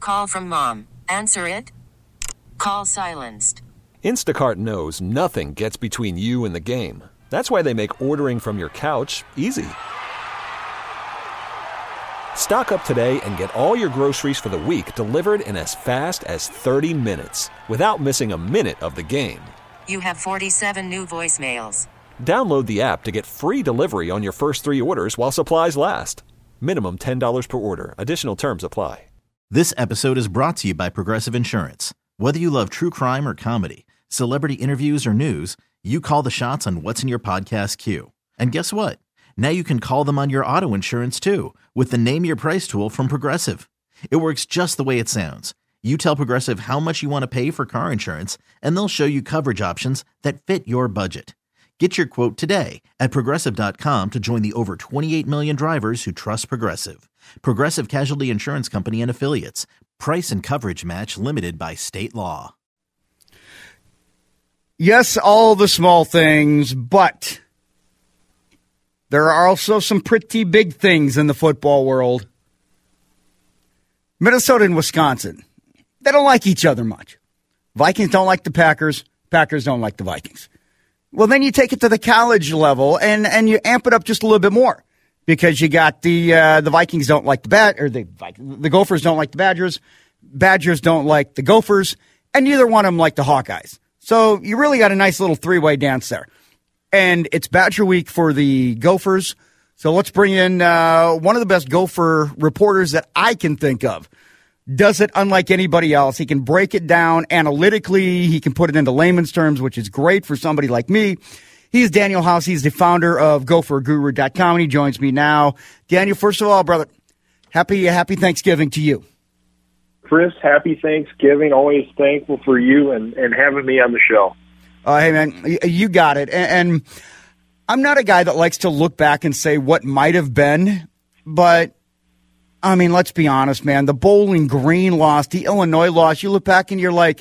call from mom. Answer it. Call silenced. Instacart knows nothing gets between you and the game. That's why they make ordering from your couch easy. Stock up today and get all your groceries for the week delivered in as fast as 30 minutes without missing a minute of the game. You have 47 new voicemails. Download the app to get free delivery on your first 3 orders while supplies last. Minimum $10 per order. Additional terms apply. This episode is brought to you by Progressive Insurance. Whether you love true crime or comedy, celebrity interviews or news, you call the shots on what's in your podcast queue. And guess what? Now you can call them on your auto insurance too with the Name Your Price tool from Progressive. It works just the way it sounds. You tell Progressive how much you want to pay for car insurance, and they'll show you coverage options that fit your budget. Get your quote today at Progressive.com to join the over 28 million drivers who trust Progressive. Progressive Casualty Insurance Company and Affiliates. Price and coverage match limited by state law. Yes, all the small things, but there are also some pretty big things in the football world. Minnesota and Wisconsin, they don't like each other much. Vikings don't like the Packers. Packers don't like the Vikings. Well, then you take it to the college level and you amp it up just a little bit more because you got the Vikings don't like the Gophers don't like the Badgers. Badgers don't like the Gophers, and neither one of them like the Hawkeyes. So you really got a nice little three-way dance there. And it's Badger Week for the Gophers. So let's bring in one of the best Gopher reporters that I can think of. Does it unlike anybody else. He can break it down analytically. He can put it into layman's terms, which is great for somebody like me. He's Daniel House. He's the founder of GopherGuru.com, and he joins me now. Daniel, first of all, brother, happy Thanksgiving to you. Chris, happy Thanksgiving. Always thankful for you and having me on the show. Hey, man, you got it. And I'm not a guy that likes to look back and say what might have been, but, I mean, let's be honest, man. The Bowling Green loss, the Illinois loss, you look back and you're like,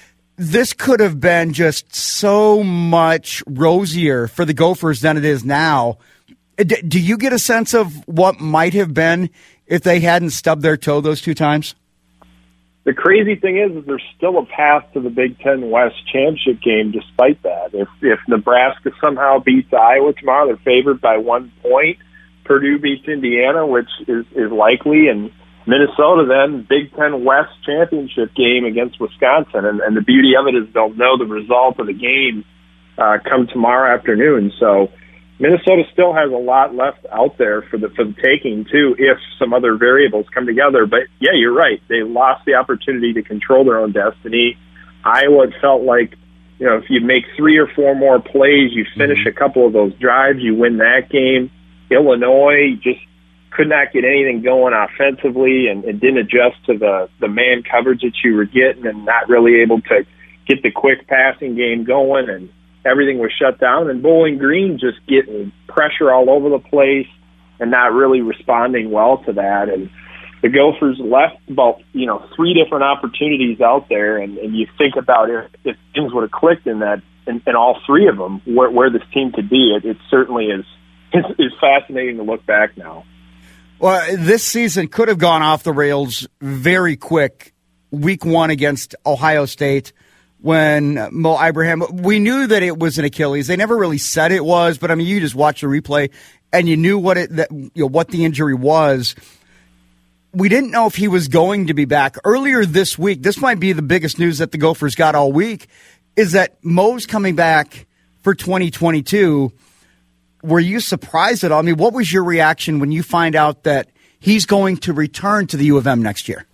this could have been just so much rosier for the Gophers than it is now. Do you get a sense of what might have been if they hadn't stubbed their toe those 2 times? The crazy thing is there's still a path to the Big Ten West championship game despite that. If Nebraska somehow beats Iowa tomorrow, they're favored by 1 point. Purdue beats Indiana, which is likely, and Minnesota then, Big Ten West championship game against Wisconsin. And the beauty of it is they'll know the result of the game come tomorrow afternoon. So Minnesota still has a lot left out there for the taking, too, if some other variables come together. But, yeah, you're right. They lost the opportunity to control their own destiny. Iowa, it felt like, if you make 3 or 4 more plays, you finish a couple of those drives, you win that game. Illinois just could not get anything going offensively and didn't adjust to the man coverage that you were getting and not really able to get the quick passing game going, and everything was shut down. And Bowling Green just getting pressure all over the place and not really responding well to that. And the Gophers left about 3 different opportunities out there, and you think about if things would have clicked in all 3 of them, where this team could be. It certainly is fascinating to look back now. Well, this season could have gone off the rails very quick. Week 1 against Ohio State when Mo Ibrahim, we knew that it was an Achilles. They never really said it was, but I mean, you just watch the replay and you knew what the injury was. We didn't know if he was going to be back. Earlier this week, this might be the biggest news that the Gophers got all week, is that Mo's coming back for 2022. Were you surprised at all? I mean, what was your reaction when you find out that he's going to return to the U of M next year?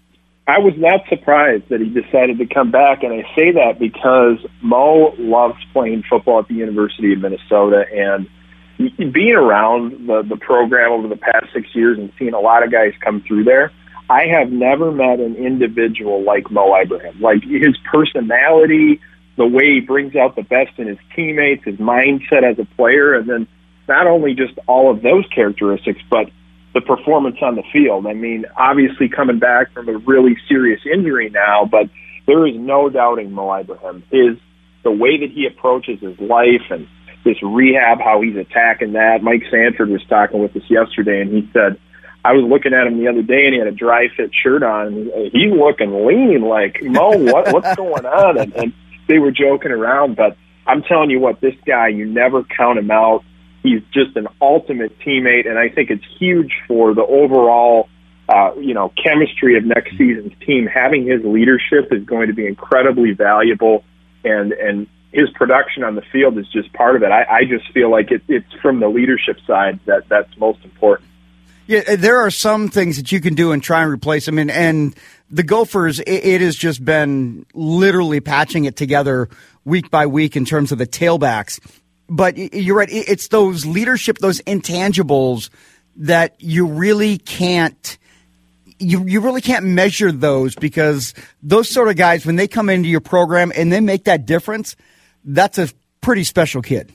I was not surprised that he decided to come back, and I say that because Mo loves playing football at the University of Minnesota, and being around the program over the past 6 years and seeing a lot of guys come through there, I have never met an individual like Mo Ibrahim. Like his personality, the way he brings out the best in his teammates, his mindset as a player, and then not only just all of those characteristics, but the performance on the field. I mean, obviously coming back from a really serious injury now, but there is no doubting Mo Ibrahim. The way that he approaches his life and this rehab, how he's attacking that. Mike Sanford was talking with us yesterday, and he said, I was looking at him the other day, and he had a dry fit shirt on. And he's looking lean, like, Mo, what's going on? And they were joking around, but I'm telling you what, this guy, you never count him out. He's just an ultimate teammate, and I think it's huge for the overall, chemistry of next season's team. Having his leadership is going to be incredibly valuable, and his production on the field is just part of it. I just feel like it's from the leadership side that's most important. Yeah, there are some things that you can do and try and replace him. And the Gophers, it has just been literally patching it together week by week in terms of the tailbacks. But you're right. It's those leadership, those intangibles that you really can't you really can't measure those, because those sort of guys, when they come into your program and they make that difference, that's a pretty special kid.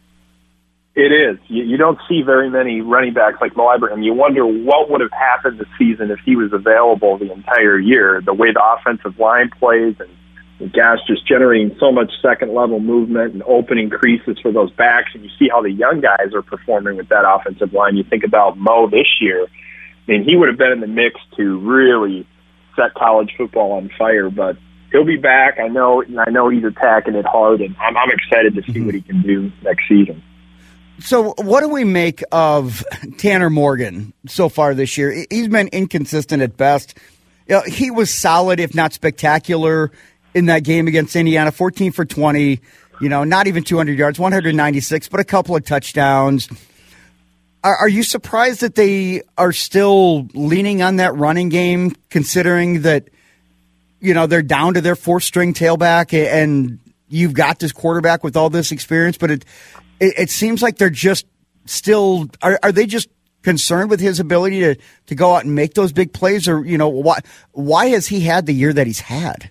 It is. You don't see very many running backs like Mo Ibrahim. You wonder what would have happened this season if he was available the entire year. The way the offensive line plays, and gosh, just generating so much second-level movement and opening creases for those backs. And you see how the young guys are performing with that offensive line. You think about Mo this year. I mean, he would have been in the mix to really set college football on fire, but he'll be back. I know he's attacking it hard, and I'm excited to see what he can do next season. So what do we make of Tanner Morgan so far this year? He's been inconsistent at best. He was solid, if not spectacular, in that game against Indiana, 14 for 20, not even 200 yards, 196, but a couple of touchdowns. Are you surprised that they are still leaning on that running game, considering that, they're down to their fourth-string tailback and you've got this quarterback with all this experience, but it seems like they're just still – are they just concerned with his ability to go out and make those big plays? Or, why has he had the year that he's had?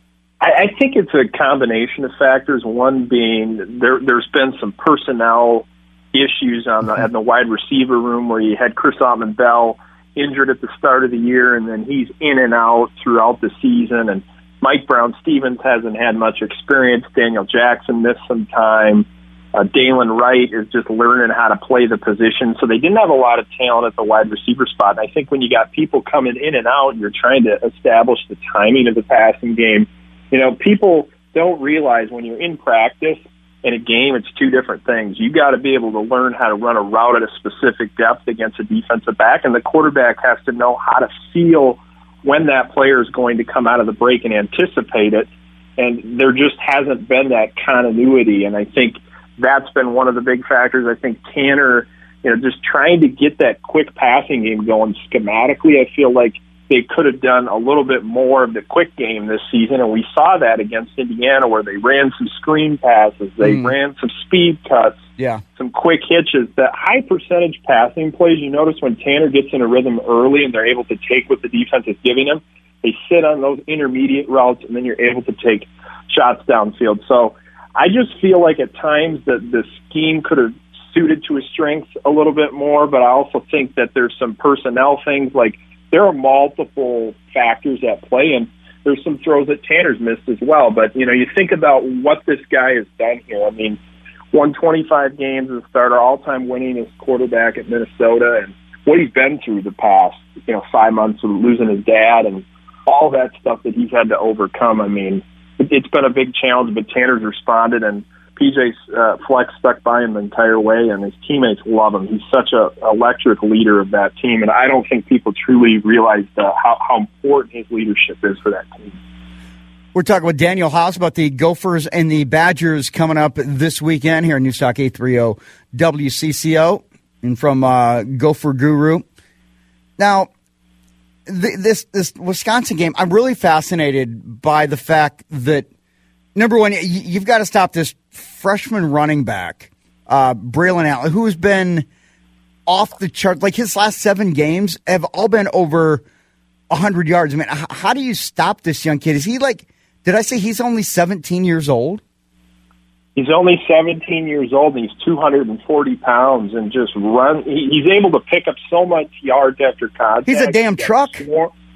I think it's a combination of factors. One being there's been some personnel issues in the wide receiver room, where you had Chris Autman-Bell injured at the start of the year, and then he's in and out throughout the season. And Mike Brown-Stevens hasn't had much experience. Daniel Jackson missed some time. Dalen Wright is just learning how to play the position. So they didn't have a lot of talent at the wide receiver spot. And I think when you got people coming in and out, and you're trying to establish the timing of the passing game, people don't realize when you're in practice in a game, it's two different things. You got to be able to learn how to run a route at a specific depth against a defensive back, and the quarterback has to know how to feel when that player is going to come out of the break and anticipate it. And there just hasn't been that continuity, and I think that's been one of the big factors. I think Tanner, just trying to get that quick passing game going schematically, I feel like they could have done a little bit more of the quick game this season, and we saw that against Indiana, where they ran some screen passes, they ran some speed cuts, some quick hitches. That high percentage passing plays, you notice when Tanner gets in a rhythm early and they're able to take what the defense is giving them, they sit on those intermediate routes, and then you're able to take shots downfield. So I just feel like at times that the scheme could have suited to his strengths a little bit more, but I also think that there's some personnel things. Like, there are multiple factors at play, and there's some throws that Tanner's missed as well. But, you think about what this guy has done here. I mean, won 25 games as a starter, all-time winningest quarterback at Minnesota, and what he's been through the past, 5 months of losing his dad and all that stuff that he's had to overcome. I mean, it's been a big challenge, but Tanner's responded, and PJ's flex stuck by him the entire way, and his teammates love him. He's such an electric leader of that team, and I don't think people truly realize how important his leadership is for that team. We're talking with Daniel House about the Gophers and the Badgers coming up this weekend here in Newstalk 830 WCCO, and from Gopher Guru. Now, this Wisconsin game, I'm really fascinated by the fact that, number one, you've got to stop this freshman running back, Braylon Allen, who has been off the chart. Like, his last 7 games have all been over 100 yards. I mean, how do you stop this young kid? Is he like, did I say he's only 17 years old? He's only 17 years old, and he's 240 pounds, and just run. He's able to pick up so much yards after contact. He's a damn truck. He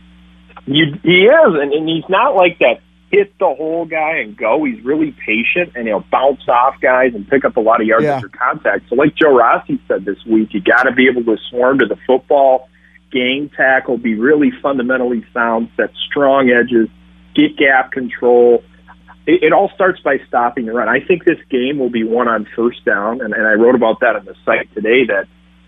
is, and he's not like that hit the whole guy and go. He's really patient, and he'll bounce off guys and pick up a lot of yards after contact. So like Joe Rossi said this week, you got to be able to swarm to the football gang tackle, be really fundamentally sound, set strong edges, get gap control. It all starts by stopping the run. I think this game will be won on first down, and I wrote about that on the site today that,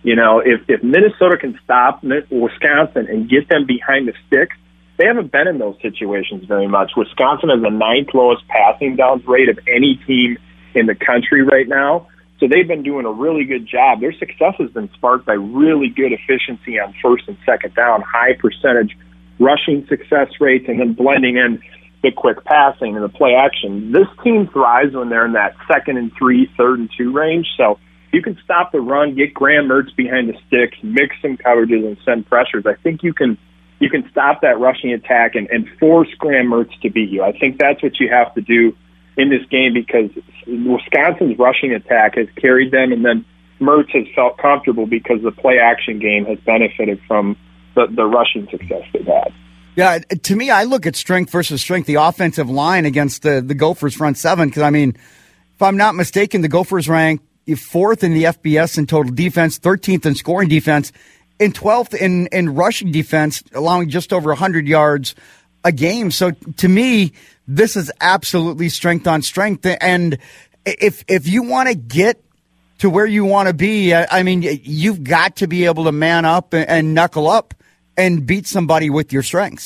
if Minnesota can stop Wisconsin and get them behind the sticks, they haven't been in those situations very much. Wisconsin has the 9th lowest passing downs rate of any team in the country right now. So they've been doing a really good job. Their success has been sparked by really good efficiency on first and second down, high percentage rushing success rates, and then blending in the quick passing and the play action. This team thrives when they're in that 2nd and 3, 3rd and 2 range. So you can stop the run, get Graham Mertz behind the sticks, mix some coverages, and send pressures. I think you can stop that rushing attack and force Graham Mertz to beat you. I think that's what you have to do in this game because Wisconsin's rushing attack has carried them, and then Mertz has felt comfortable because the play-action game has benefited from the rushing success they've had. Yeah, to me, I look at strength versus strength, the offensive line against the Gophers front seven, because, if I'm not mistaken, the Gophers rank 4th in the FBS in total defense, 13th in scoring defense, and 12th in rushing defense, allowing just over 100 yards a game. So to me, this is absolutely strength on strength. And if you want to get to where you want to be, you've got to be able to man up and knuckle up and beat somebody with your strengths.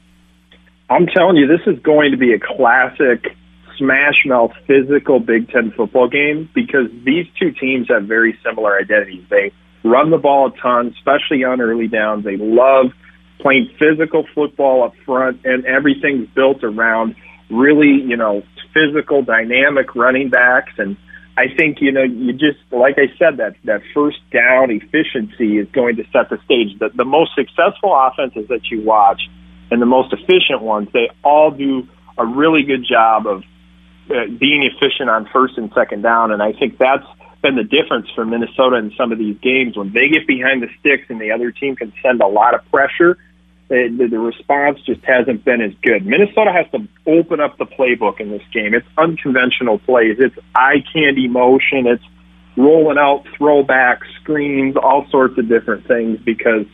I'm telling you, this is going to be a classic smash-mouth physical Big Ten football game because these two teams have very similar identities. They run the ball a ton, especially on early downs. They love playing physical football up front, and everything's built around really, physical, dynamic running backs. And I think, you just, like I said, that first down efficiency is going to set the stage. The most successful offenses that you watch and the most efficient ones, they all do a really good job of being efficient on first and second down. And I think that's been the difference for Minnesota in some of these games. When they get behind the sticks and the other team can send a lot of pressure, the response just hasn't been as good. Minnesota has to open up the playbook in this game. It's unconventional plays. It's eye candy motion. It's rolling out throwback screens, all sorts of different things because,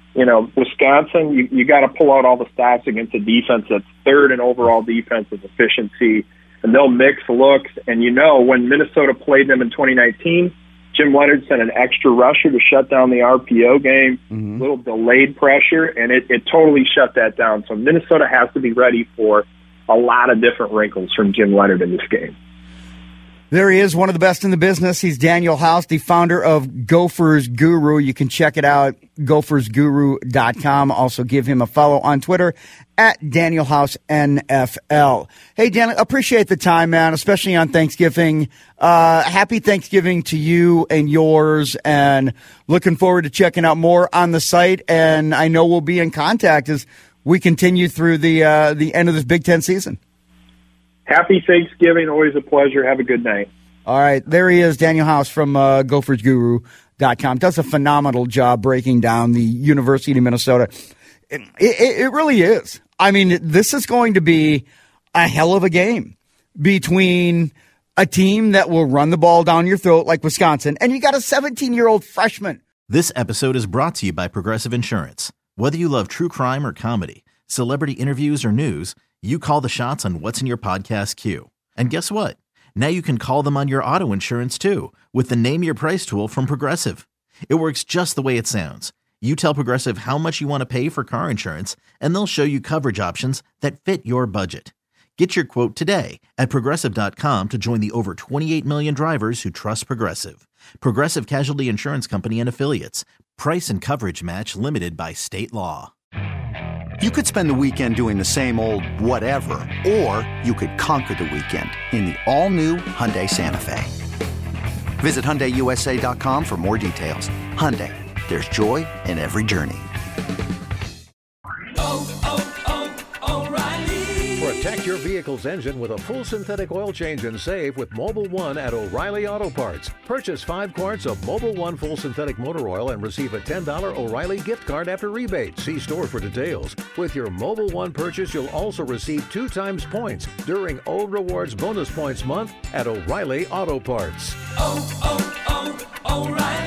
Wisconsin, you got to pull out all the stops against a defense that's 3rd in overall defensive efficiency, and they'll mix looks. And when Minnesota played them in 2019, Jim Leonard sent an extra rusher to shut down the RPO game, a little delayed pressure, and it totally shut that down. So Minnesota has to be ready for a lot of different wrinkles from Jim Leonard in this game. There he is, one of the best in the business. He's Daniel House, the founder of Gophers Guru. You can check it out, gophersguru.com. Also give him a follow on Twitter at Daniel House NFL. Hey, Dan, appreciate the time, man, especially on Thanksgiving. Happy Thanksgiving to you and yours, and looking forward to checking out more on the site. And I know we'll be in contact as we continue through the end of this Big Ten season. Happy Thanksgiving. Always a pleasure. Have a good night. All right. There he is, Daniel House from gophersguru.com. Does a phenomenal job breaking down the University of Minnesota. It really is. This is going to be a hell of a game between a team that will run the ball down your throat like Wisconsin, and you got a 17-year-old freshman. This episode is brought to you by Progressive Insurance. Whether you love true crime or comedy, celebrity interviews or news, you call the shots on what's in your podcast queue. And guess what? Now you can call them on your auto insurance too with the Name Your Price tool from Progressive. It works just the way it sounds. You tell Progressive how much you want to pay for car insurance, and they'll show you coverage options that fit your budget. Get your quote today at Progressive.com to join the over 28 million drivers who trust Progressive. Progressive Casualty Insurance Company and Affiliates. Price and coverage match limited by state law. You could spend the weekend doing the same old whatever, or you could conquer the weekend in the all-new Hyundai Santa Fe. Visit HyundaiUSA.com for more details. Hyundai, there's joy in every journey. Protect your vehicle's engine with a full synthetic oil change and save with Mobil 1 at O'Reilly Auto Parts. Purchase 5 quarts of Mobil 1 full synthetic motor oil and receive a $10 O'Reilly gift card after rebate. See store for details. With your Mobil 1 purchase, you'll also receive 2 times points during O Rewards Bonus Points Month at O'Reilly Auto Parts. O'Reilly.